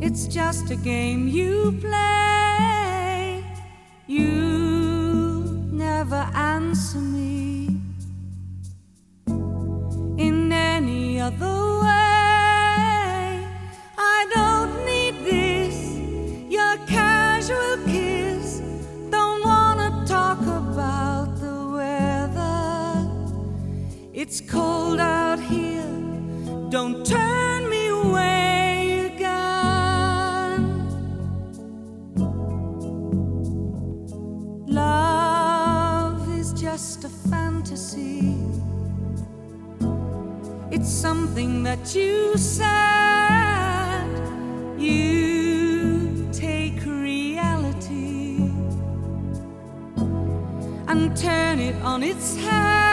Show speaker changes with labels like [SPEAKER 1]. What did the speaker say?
[SPEAKER 1] It's just a game you play. You never answer me in any other way. I don't need this, your casual kiss. Don't wanna talk about the weather. It's cold out here, don't turn me away again. Love is just a fantasy. It's something that you said. You take reality and turn it on its head.